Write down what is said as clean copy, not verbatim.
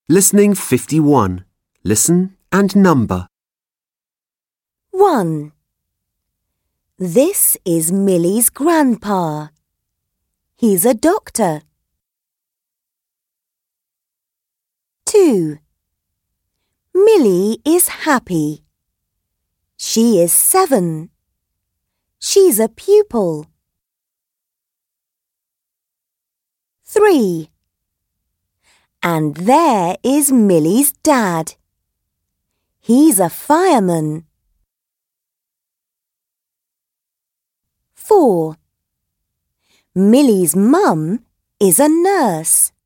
Listening 51. Listen and number. 1. This is Millie's grandpa. He's a doctor. 2. Millie is happy. She is 7. She's a pupil. 3. And there is Millie's dad. He's a fireman. 4. Millie's mum is a nurse.